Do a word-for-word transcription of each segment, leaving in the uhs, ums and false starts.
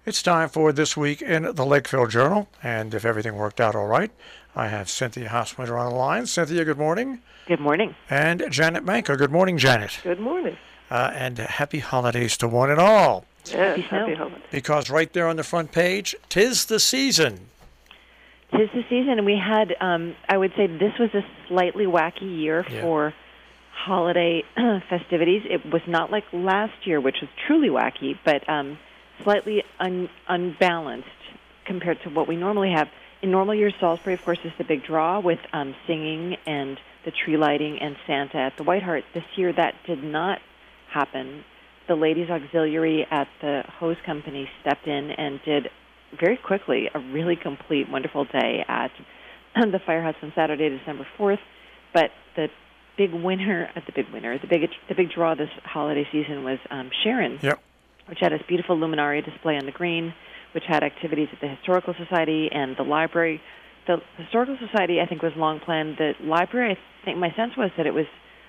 It's time for This Week in the Lakeville Journal, and if everything worked out all right, I have Cynthia Hauswinter on the line. Cynthia, good morning. Good morning. And Janet Manker. Good morning, Janet. Good morning. Uh, and happy holidays to one and all. Yes, Happy happy snow. holidays. Because right there on the front page, 'tis the season. Tis the season, and we had, um, I would say this was a slightly wacky year Yeah. for holiday festivities. It was not like last year, which was truly wacky, but um, slightly un- unbalanced compared to what we normally have. In normal years, Salisbury, of course, is the big draw with um, singing and the tree lighting and Santa at the White Hart. This year, that did not happen. The Ladies Auxiliary at the hose company stepped in and did very quickly a really complete, wonderful day at the Firehouse on Saturday, December fourth. But the big winner, uh, the big winner, the big the big draw this holiday season was um, Sharon, Yep. which had this beautiful luminaria display on the green, which had activities at the Historical Society and the library. The Historical Society, I think, was long planned. The library, I think, my sense was that it was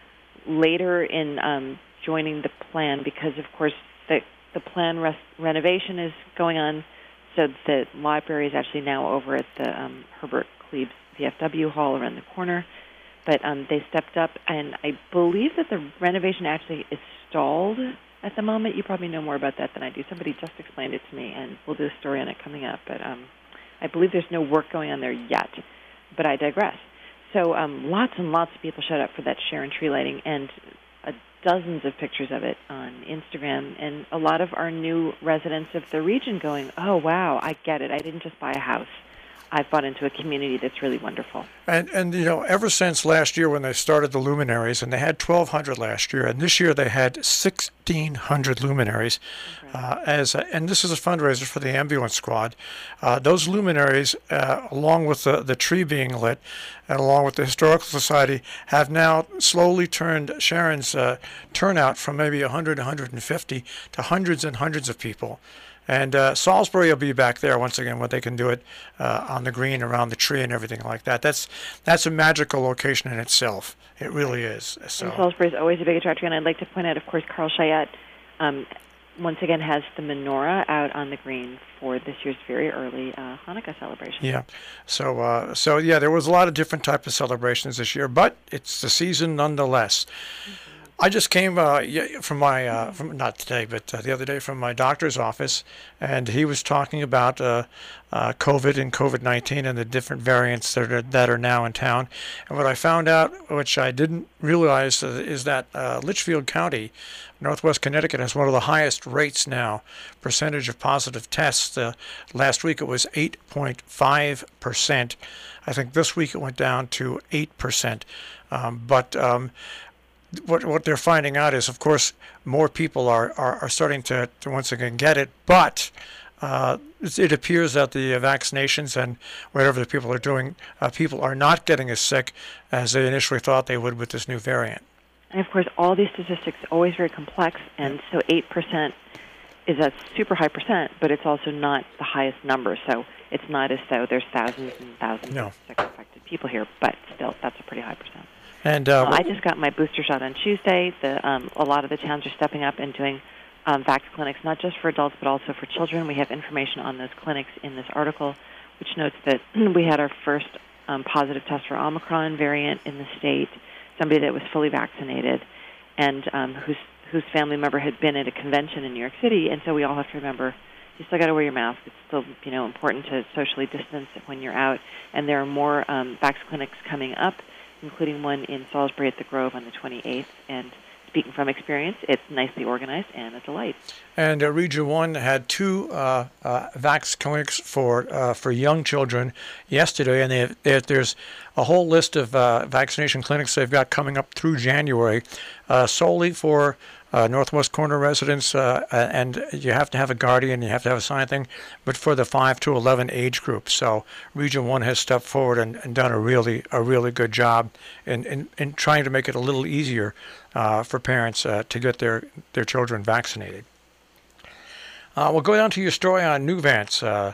later in um, joining the plan because, of course, the the plan res- renovation is going on. So the library is actually now over at the um, Herbert Klebs V F W Hall around the corner. But um, they stepped up, and I believe that the renovation actually is stalled at the moment. You probably know more about that than I do. Somebody just explained it to me, and we'll do a story on it coming up. But um, I believe there's no work going on there yet, but I digress. So um, lots and lots of people showed up for that Sharon tree lighting, and uh, dozens of pictures of it on Instagram, and a lot of our new residents of the region going, oh, wow, I get it. I didn't just buy a house. I've bought into a community that's really wonderful. And, and you know, ever since last year when they started the luminaries, and they had twelve hundred last year, and this year they had sixteen hundred luminaries, Okay. uh, as a, and this is a fundraiser for the ambulance squad. Uh, those luminaries, uh, along with the, the tree being lit, and along with the Historical Society, have now slowly turned Sharon's uh, turnout from maybe one hundred, one hundred fifty to hundreds and hundreds of people. And uh, Salisbury will be back there once again, where they can do it uh, on the green, around the tree, and everything like that. That's that's a magical location in itself. It really is. So. And Salisbury is always a big attraction. And I'd like to point out, of course, Carl Chayette um, once again has the menorah out on the green for this year's very early uh, Hanukkah celebration. Yeah. So uh, so yeah, there was a lot of different types of celebrations this year, but it's the season nonetheless. Mm-hmm. I just came uh, from my, uh, from not today, but uh, the other day from my doctor's office, and he was talking about uh, uh, COVID and COVID nineteen and the different variants that are, that are now in town. And what I found out, which I didn't realize, uh, is that uh, Litchfield County, Northwest Connecticut, has one of the highest rates now, percentage of positive tests. Uh, last week it was eight point five percent. I think this week it went down to eight percent. Um, but... Um, What what they're finding out is, of course, more people are, are, are starting to, to once again get it, but uh, it, it appears that the vaccinations and whatever the people are doing, uh, people are not getting as sick as they initially thought they would with this new variant. And, of course, all these statistics are always very complex, and so eight percent is a super high percent, but it's also not the highest number. So it's not as though there's thousands and thousands No. of sick infected people here, but still, that's a pretty high percent. And uh, Uh, I just got my booster shot on Tuesday. The, um, a lot of the towns are stepping up and doing um, vax clinics, not just for adults, but also for children. We have information on those clinics in this article, which notes that we had our first um, positive test for Omicron variant in the state, somebody that was fully vaccinated, and um, whose whose family member had been at a convention in New York City. And so we all have to remember, you still got to wear your mask. It's still, you know, important to socially distance when you're out. And there are more um, vax clinics coming up, including one in Salisbury at the Grove on the twenty-eighth. And speaking from experience, it's nicely organized and a delight. And uh, Region one had two uh, uh, vax clinics for uh, for young children yesterday, and they, have, they have, there's a whole list of uh, vaccination clinics they've got coming up through January, uh, solely for uh, Northwest Corner residents, uh, and you have to have a guardian, you have to have a signed thing, but for the five to eleven age group. So Region one has stepped forward and, and done a really a really good job in, in, in trying to make it a little easier uh, for parents uh, to get their, their children vaccinated. Uh, we'll go down to your story on Nuvance. Uh,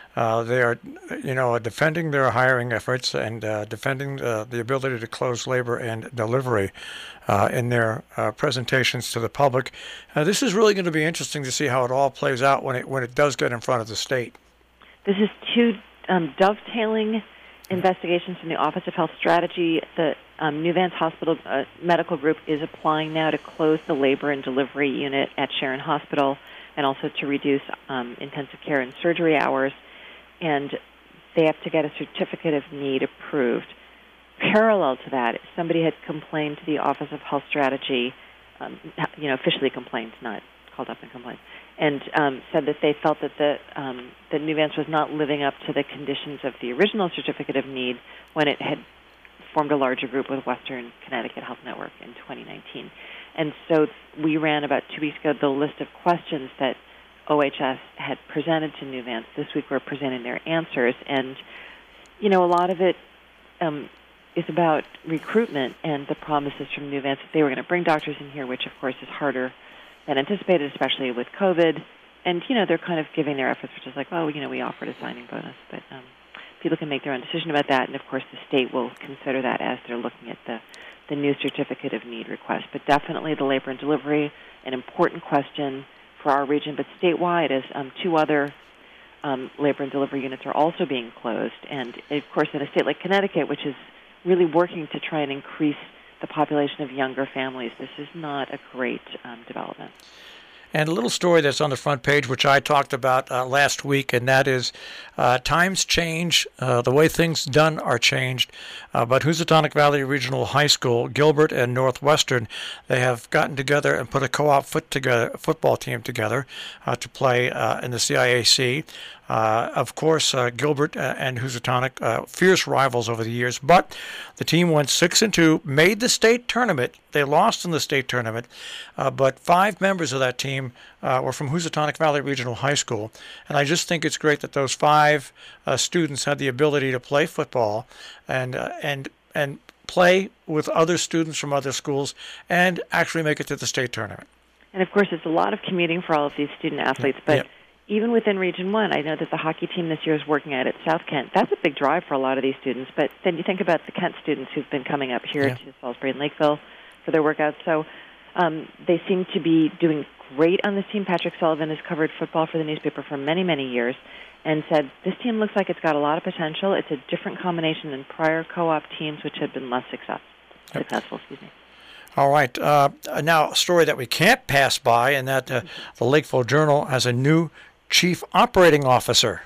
Uh, they are, you know, defending their hiring efforts and uh, defending uh, the ability to close labor and delivery uh, in their uh, presentations to the public. Uh, this is really going to be interesting to see how it all plays out when it when it does get in front of the state. This is two um, dovetailing investigations from the Office of Health Strategy. The um, New Vance Hospital uh, Medical Group is applying now to close the labor and delivery unit at Sharon Hospital and also to reduce um, intensive care and surgery hours. And they have to get a certificate of need approved. Parallel to that, somebody had complained to the Office of Health Strategy, um, you know, officially complained, not called up and complained, and um, said that they felt that the um, that New Vance was not living up to the conditions of the original certificate of need when it had formed a larger group with Western Connecticut Health Network in twenty nineteen. And so we ran about two weeks ago the list of questions that O H S had presented to New Vance. This week we're presenting their answers, and you know, a lot of it um, is about recruitment and the promises from New Vance that they were going to bring doctors in here, which of course is harder than anticipated, especially with COVID. And you know, they're kind of giving their efforts, which is like, well, you know, we offered a signing bonus, but um, people can make their own decision about that, and of course the state will consider that as they're looking at the the new certificate of need request. But definitely the labor and delivery, an important question for our region, but statewide, as um, two other um, labor and delivery units are also being closed. And, of course, in a state like Connecticut, which is really working to try and increase the population of younger families, this is not a great um, development. And a little story that's on the front page, which I talked about uh, last week, and that is uh, times change, uh, the way things done are changed. Uh, but Housatonic Valley Regional High School, Gilbert and Northwestern, they have gotten together and put a co-op foot together, football team together uh, to play uh, in the C I A C. Uh, of course, uh, Gilbert uh, and Housatonic, uh, fierce rivals over the years, but the team went six and two, made the state tournament. They lost in the state tournament, uh, but five members of that team uh, were from Housatonic Valley Regional High School, and I just think it's great that those five uh, students had the ability to play football and uh, and and play with other students from other schools and actually make it to the state tournament. And of course, it's a lot of commuting for all of these student athletes, but. Yeah. Even within Region one, I know that the hockey team this year is working out at South Kent. That's a big drive for a lot of these students. But then you think about the Kent students who've been coming up here yeah. to Salisbury and Lakeville for their workouts. So um, they seem to be doing great on this team. Patrick Sullivan has covered football for the newspaper for many, many years and said, this team looks like it's got a lot of potential. It's a different combination than prior co-op teams, which have been less success, yep. successful. Excuse me. All right. Uh, now, a story that we can't pass by, and that uh, the Lakeville Journal has a new Chief Operating Officer.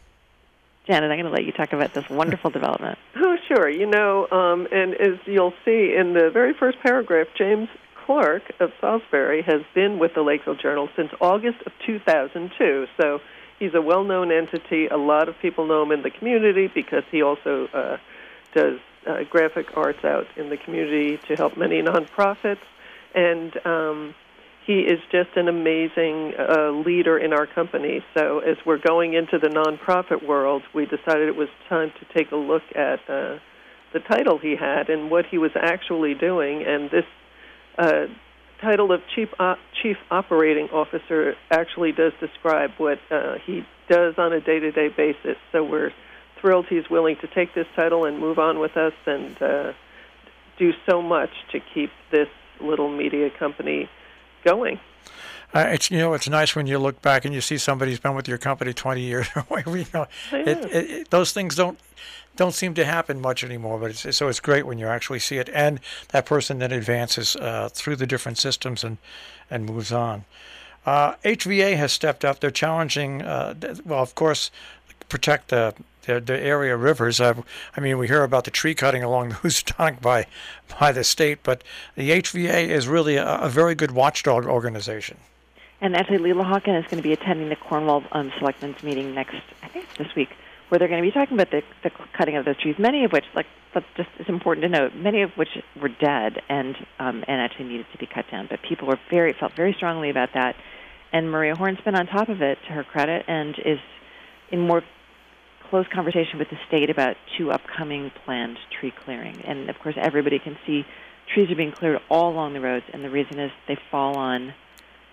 Janet, I'm going to let you talk about this wonderful development. Oh, sure. You know, um, and as you'll see in the very first paragraph, James Clark of Salisbury has been with the Lakeville Journal since August of two thousand two. So he's a well-known entity. A lot of people know him in the community because he also uh, does uh, graphic arts out in the community to help many nonprofits. And um he is just an amazing uh, leader in our company. So as we're going into the nonprofit world, we decided it was time to take a look at uh, the title he had and what he was actually doing. And this uh, title of Chief, Op- Chief Operating Officer actually does describe what uh, he does on a day-to-day basis. So we're thrilled he's willing to take this title and move on with us and uh, do so much to keep this little media company going. Uh, it's you know it's nice when you look back and you see somebody who's been with your company twenty years or whatever. You know, it, it, it, those things don't don't seem to happen much anymore. But it's, so it's great when you actually see it, and that person then advances uh, through the different systems and and moves on. Uh, H V A has stepped up. They're challenging. Uh, well, of course, protect the the, the area rivers. Uh, I mean, we hear about the tree cutting along the Housatonic by by the state, but the H V A is really a, a very good watchdog organization. And actually, Leela Hawken is going to be attending the Cornwall um, Selectmen's meeting next, I think it's this week, where they're going to be talking about the, the cutting of those trees, many of which, like, that's just it's important to note, many of which were dead and um, and actually needed to be cut down. But people were very felt very strongly about that. And Maria Horn's been on top of it, to her credit, and is in more close conversation with the state about two upcoming planned tree clearing. And, of course, everybody can see trees are being cleared all along the roads, and the reason is they fall on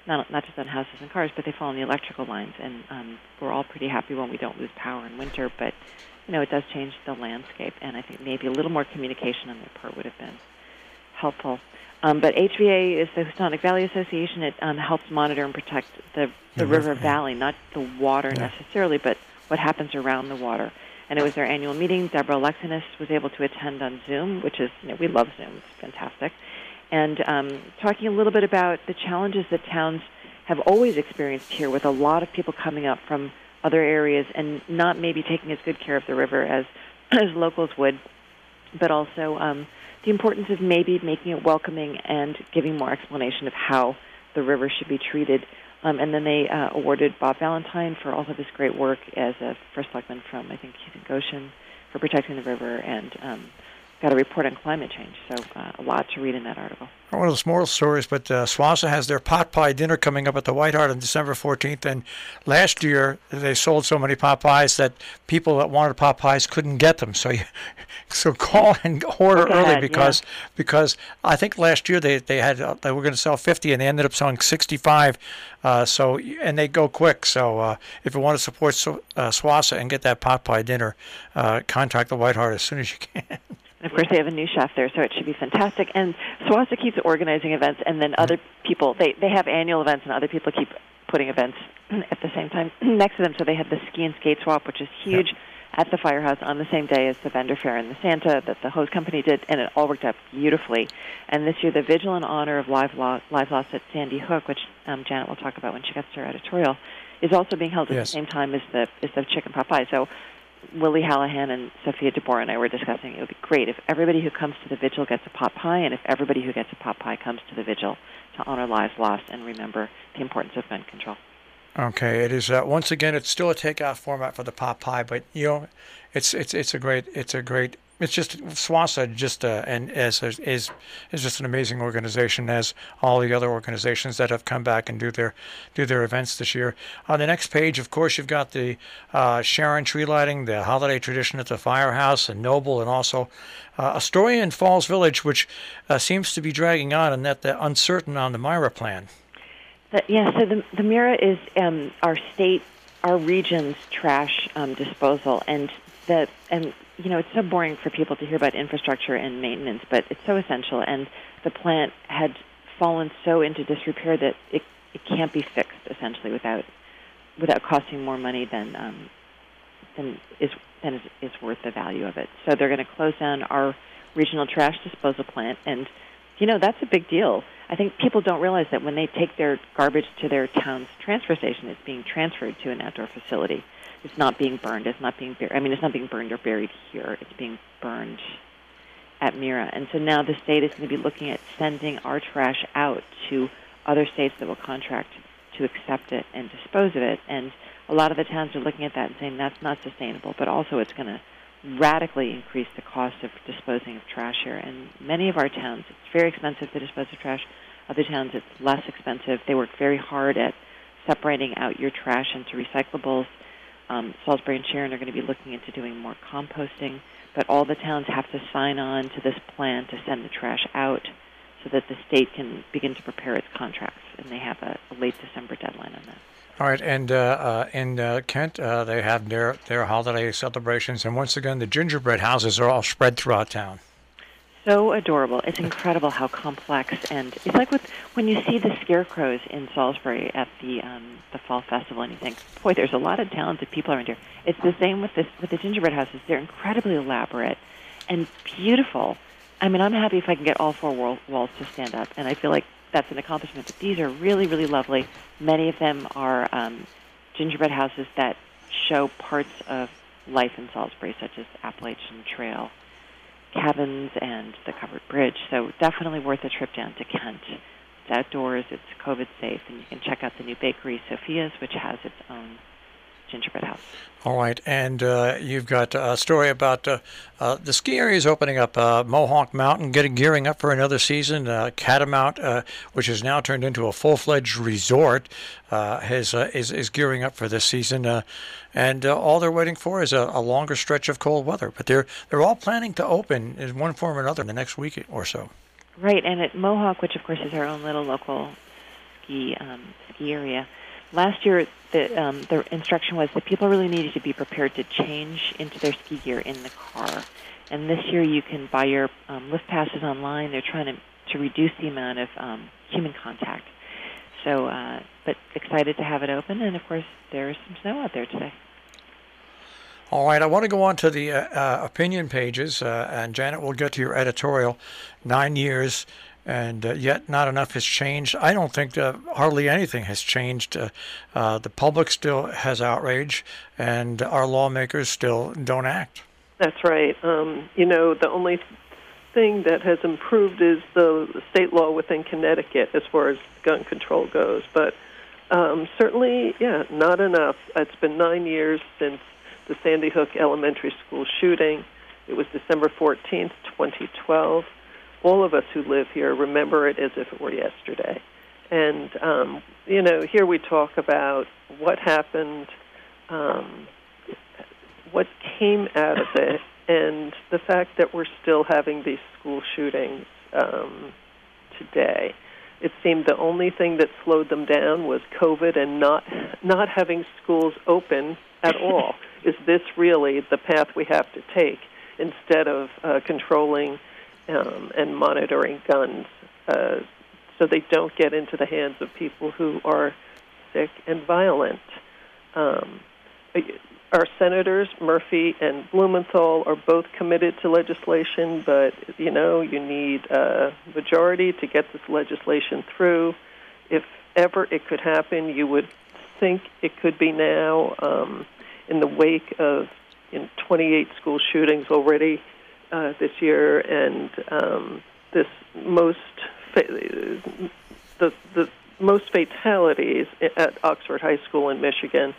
not not just on houses and cars, but they fall on the electrical lines. And um, we're all pretty happy when we don't lose power in winter, but you know, it does change the landscape, and I think maybe a little more communication on their part would have been helpful. Um, but H V A is the Housatonic Valley Association. It um, helps monitor and protect the, the The river river, yeah. valley, not the water Yeah. necessarily, but what happens around the water. And it was their annual meeting. Deborah Alexinus was able to attend on Zoom, which is, you know, we love Zoom. It's fantastic. And um, talking a little bit about the challenges that towns have always experienced here, with a lot of people coming up from other areas and not maybe taking as good care of the river as as locals would, but also um, the importance of maybe making it welcoming and giving more explanation of how the river should be treated. Um, and then they uh, awarded Bob Valentine for all of his great work as a first selectman from, I think, Keith and Goshen, for protecting the river, and um, got a report on climate change. So uh, a lot to read in that article. One of those moral stories, but uh, SWASA has their pot pie dinner coming up at the White Hart on December fourteenth. And last year, they sold so many pot pies that people that wanted pot pies couldn't get them. So you, so call and order Look early ahead, because yeah. because I think last year they they had uh, they were going to sell fifty and they ended up selling sixty-five. Uh, so and they go quick. So uh, if you want to support so, uh, SWASA and get that pot pie dinner, uh, contact the White Hart as soon as you can. And of course, they have a new chef there, so it should be fantastic. And SWASA keeps organizing events, and then other people, they, they have annual events, and other people keep putting events at the same time next to them. So they have the ski and skate swap, which is huge, Yep. at the firehouse on the same day as the vendor fair and the Santa that the hose company did, and it all worked out beautifully. And this year, the Vigil in honor of live, lo- live loss at Sandy Hook, which um, Janet will talk about when she gets to her editorial, is also being held at Yes. the same time as the as the chicken pot pie. So Willie Hallahan and Sophia DeBoer and I were discussing it would be great if everybody who comes to the vigil gets a pot pie, and if everybody who gets a pot pie comes to the vigil to honor lives lost and remember the importance of gun control. Okay, it is. Uh, once again, it's still a takeout format for the pot pie, but you know, it's it's it's a great it's a great. It's just SWASA just uh, and as is is just an amazing organization, as all the other organizations that have come back and do their do their events this year. On the next page, of course, you've got the uh, Sharon tree lighting, the holiday tradition at the firehouse, and Noble, and also uh, a story in Falls Village, which uh, seems to be dragging on, and that they're uncertain on the Myra plan. The, yeah, so the the Mira is um, our state, our region's trash um, disposal, and the and you know, it's so boring for people to hear about infrastructure and maintenance, but it's so essential. And the plant had fallen so into disrepair that it it can't be fixed essentially without without costing more money than um, than is than is, is worth the value of it. So they're going to close down our regional trash disposal plant, and you know, that's a big deal. I think people don't realize that when they take their garbage to their town's transfer station, it's being transferred to an outdoor facility. It's not being burned. It's not being buried. I mean, it's not being burned or buried here. It's being burned at Mira. And so now the state is going to be looking at sending our trash out to other states that will contract to accept it and dispose of it. And a lot of the towns are looking at that and saying that's not sustainable, but also it's going to radically increase the cost of disposing of trash here. And many of our towns, it's very expensive to dispose of trash. Other towns, it's less expensive. They work very hard at separating out your trash into recyclables. Um, Salisbury and Sharon are going to be looking into doing more composting, but all the towns have to sign on to this plan to send the trash out so that the state can begin to prepare its contracts, and they have a, a late December deadline on that. All right, and uh, uh, in uh, Kent, uh, they have their, their holiday celebrations, and once again, the gingerbread houses are all spread throughout town. So adorable. It's incredible how complex, and it's like with when you see the scarecrows in Salisbury at the um, the fall festival, and you think, boy, there's a lot of talented people around here. It's the same with this with the gingerbread houses. They're incredibly elaborate and beautiful. I mean, I'm happy if I can get all four wall, walls to stand up, and I feel like that's an accomplishment. But these are really, really lovely. Many of them are um, gingerbread houses that show parts of life in Salisbury, such as the Appalachian Trail, cabins, and the covered bridge. So definitely worth a trip down to Kent. It's outdoors, it's COVID safe, and you can check out the new bakery, Sophia's, which has its own gingerbread house. All right, and uh, you've got a story about uh, uh, the ski areas opening up. Uh, Mohawk Mountain getting gearing up for another season. Uh, Catamount, uh, which has now turned into a full-fledged resort, uh, has uh, is is gearing up for this season. Uh, and uh, all they're waiting for is a, a longer stretch of cold weather. But they're they're all planning to open in one form or another in the next week or so. Right, and at Mohawk, which of course is our own little local ski um, ski area. Last year, the um, the instruction was that people really needed to be prepared to change into their ski gear in the car. And this year, you can buy your um, lift passes online. They're trying to to reduce the amount of um, human contact. So, uh, but excited to have it open, and of course, there is some snow out there today. All right, I want to go on to the uh, uh, opinion pages, uh, and Janet, we'll get to your editorial. Nine years, and uh, yet not enough has changed. I don't think uh, hardly anything has changed. Uh, uh, the public still has outrage, and our lawmakers still don't act. That's right. Um, you know, the only thing that has improved is the state law within Connecticut as far as gun control goes. But um, certainly, yeah, not enough. It's been nine years since the Sandy Hook Elementary School shooting. It was December fourteenth, twenty twelve. All of us who live here remember it as if it were yesterday. And, um, you know, here we talk about what happened, um, what came out of it, and the fact that we're still having these school shootings um, today. It seemed the only thing that slowed them down was COVID and not not having schools open at all. Is this really the path we have to take instead of uh, controlling um, and monitoring guns uh, so they don't get into the hands of people who are sick and violent? Um, Our senators, Murphy and Blumenthal, are both committed to legislation, but, you know, you need a majority to get this legislation through. If ever it could happen, you would think it could be now. Um, in the wake of in twenty-eight school shootings already uh, this year, and um, this most fa- the the most fatalities at Oxford High School in Michigan.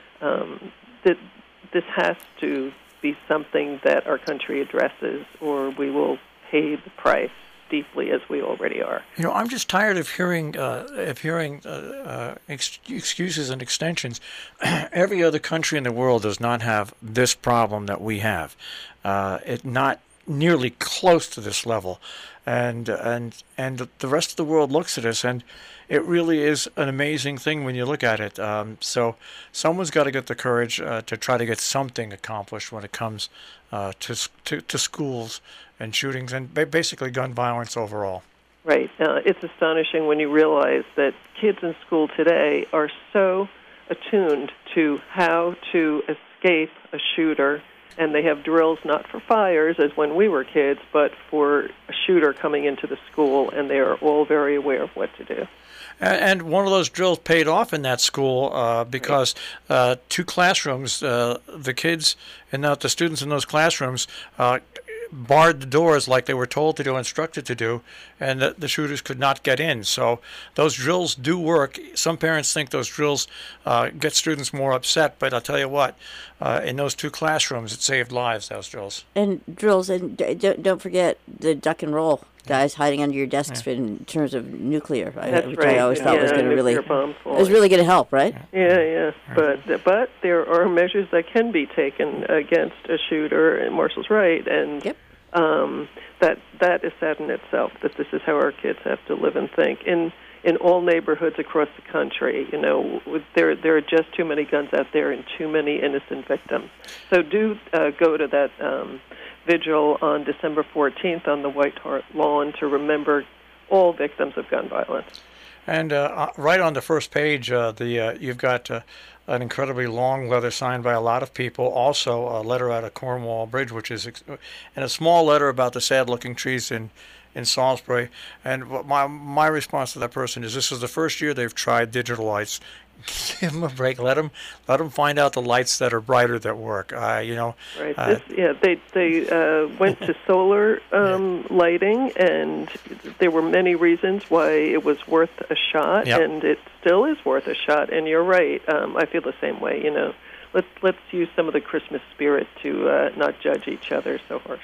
Um, that this has to be something that our country addresses, or we will pay the price deeply as we already are. You know, I'm just tired of hearing uh, of hearing uh, uh, ex- excuses and extensions. Every other country in the world does not have this problem that we have. Uh, it not nearly close to this level, and and and the rest of the world looks at us, and it really is an amazing thing when you look at it. Um, so someone's got to get the courage uh, to try to get something accomplished when it comes uh, to, to to schools and shootings and basically gun violence overall. Right. Uh, it's astonishing when you realize that kids in school today are so attuned to how to escape a shooter, and they have drills not for fires, as when we were kids, but for a shooter coming into the school, and they are all very aware of what to do. And one of those drills paid off in that school uh, because uh, two classrooms, uh, the kids and not the students in those classrooms uh, barred the doors like they were told to do, instructed to do, and the, the shooters could not get in. So those drills do work. Some parents think those drills uh, get students more upset, but I'll tell you what, uh, in those two classrooms, it saved lives, those drills. And drills, and don't, don't forget the duck and roll. Guys hiding under your desks yeah. in terms of nuclear, That's which right. I always yeah. thought yeah, was going to really, it was really going to help, right? Yeah, yeah. But but there are measures that can be taken against a shooter, and Marshall's right, and yep. um, that that is sad in itself. That this is how our kids have to live and think in in all neighborhoods across the country. You know, there there are just too many guns out there and too many innocent victims. So do uh, go to that. Um, vigil on December fourteenth on the White Hart Lawn to remember all victims of gun violence. And uh, right on the first page, uh, the uh, you've got uh, an incredibly long letter signed by a lot of people. Also, a letter out of Cornwall Bridge, which is, ex- and a small letter about the sad-looking trees in, in Salisbury. And what my my response to that person is, this is the first year they've tried digital lights. Give them a break. Let them let them find out the lights that are brighter that work. Uh, you know. Right. Uh, this, yeah. They they uh, went to solar um, yeah. lighting, and there were many reasons why it was worth a shot, yep. and it still is worth a shot. And you're right. Um, I feel the same way. You know, let's let's use some of the Christmas spirit to uh, not judge each other so harshly.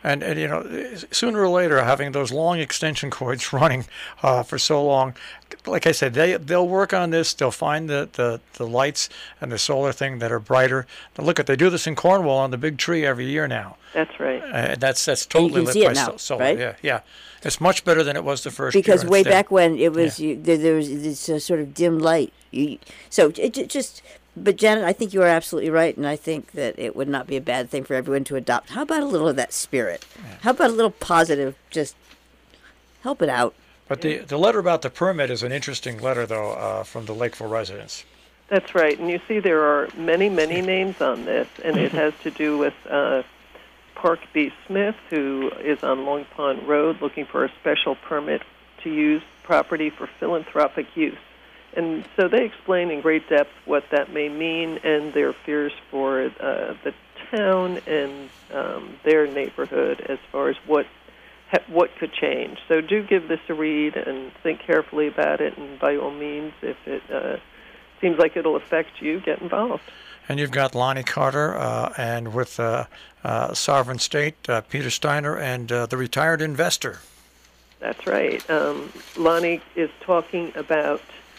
And, and you know, sooner or later, having those long extension cords running uh, for so long, like I said, they they'll work on this. They'll find the, the, the lights and the solar thing that are brighter. Now, look at they do this in Cornwall on the big tree every year now. That's right. Uh, that's that's totally can lit see it by now, so- solar. right? Yeah, yeah. It's much better than it was the first Because year. way It's there. back when it was Yeah. you, there, there was this uh, sort of dim light. You, so it, it just. But Janet, I think you are absolutely right, and I think that it would not be a bad thing for everyone to adopt. How about a little of that spirit? How about a little positive? Just help it out. But the the letter about the permit is an interesting letter, though, uh, from the Lakeville residents. That's right. And you see there are many, many names on this, and it has to do with uh, Park B. Smith, who is on Long Pond Road looking for a special permit to use property for philanthropic use. And so they explain in great depth what that may mean and their fears for uh, the town and um, their neighborhood as far as what ha- what could change. So do give this a read and think carefully about it, and by all means, if it uh, seems like it'll affect you, get involved. And you've got Lonnie Carter uh, and with uh, uh, Sovereign State, uh, Peter Steiner, and uh, the retired investor. That's right. Um, Lonnie is talking about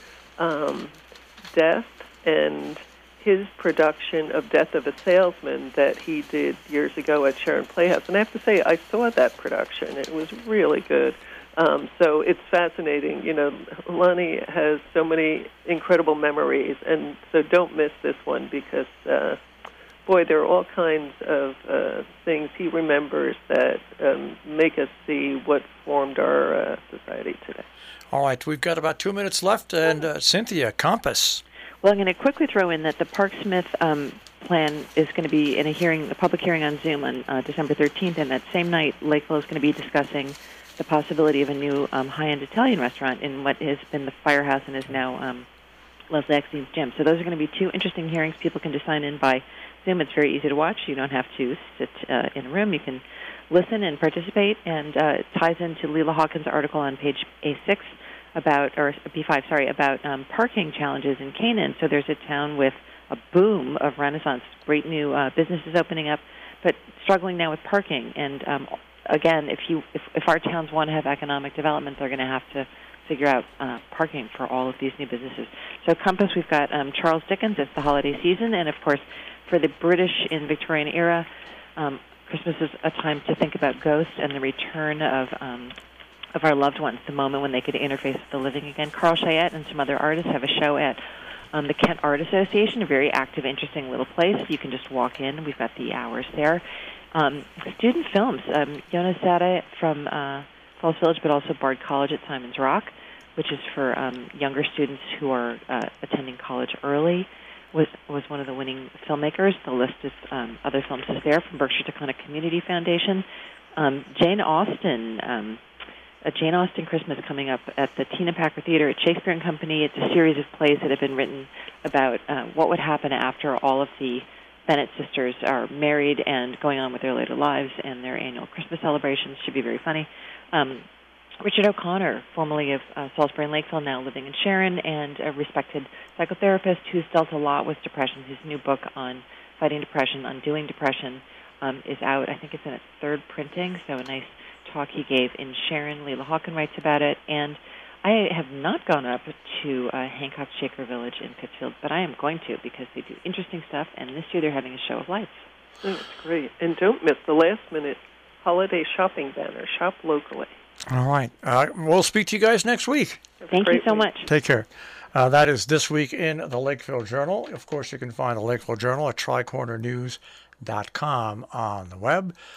Um, Death and his production of Death of a Salesman that he did years ago at Sharon Playhouse. And I have to say, I saw that production. It was really good. Um, so it's fascinating. You know, Lonnie has so many incredible memories, and so don't miss this one because, uh, boy, there are all kinds of uh, things he remembers that um, make us see what formed our uh, society today. All right, we've got about two minutes left, and uh, Cynthia, Compass. Well, I'm going to quickly throw in that the Park Smith um, plan is going to be in a hearing, a public hearing on Zoom on uh, December thirteenth, and that same night, Lakeville is going to be discussing the possibility of a new um, high-end Italian restaurant in what has been the Firehouse and is now um, Leslie Eckstein's Gym. So those are going to be two interesting hearings. People can just sign in by Zoom. It's very easy to watch. You don't have to sit uh, in a room. You can listen and participate, and uh, it ties into Leila Hawkins' article on page A six about, or B five, sorry, about um, parking challenges in Canaan. So there's a town with a boom of Renaissance, great new uh, businesses opening up, but struggling now with parking. And um, again, if you if, if our towns want to have economic development, they're going to have to figure out uh, parking for all of these new businesses. So Compass, we've got um, Charles Dickens. It's the holiday season, and of course, for the British in Victorian era, um, Christmas is a time to think about ghosts and the return of um, of our loved ones, the moment when they could interface with the living again. Carl Chayette and some other artists have a show at um, the Kent Art Association, a very active, interesting little place. You can just walk in. We've got the hours there. Um, student films. Um, Jonas Sada from uh, Falls Village, but also Bard College at Simon's Rock, which is for um, younger students who are uh, attending college early, was was one of the winning filmmakers. The list of um, other films is there from Berkshire Taconic Community Foundation. Um, Jane Austen, um, a Jane Austen Christmas coming up at the Tina Packer Theater at Shakespeare and Company. It's a series of plays that have been written about uh, what would happen after all of the Bennett sisters are married and going on with their later lives, and their annual Christmas celebrations should be very funny. Um, Richard O'Connor, formerly of uh, Salisbury and Lakeville, now living in Sharon, and a respected psychotherapist who's dealt a lot with depression. His new book on fighting depression, undoing depression, um, is out. I think it's in its third printing, so a nice talk he gave in Sharon. Leila Hawkins writes about it, and I have not gone up to uh, Hancock's Shaker Village in Pittsfield, but I am going to because they do interesting stuff, and this year they're having a show of lights. That's great. And don't miss the last-minute holiday shopping banner. Shop locally. All right. Uh, we'll speak to you guys next week. Thank you so week. much. Take care. Uh, that is This Week in the Lakeville Journal. Of course, you can find the Lakeville Journal at tri corner news dot com on the web.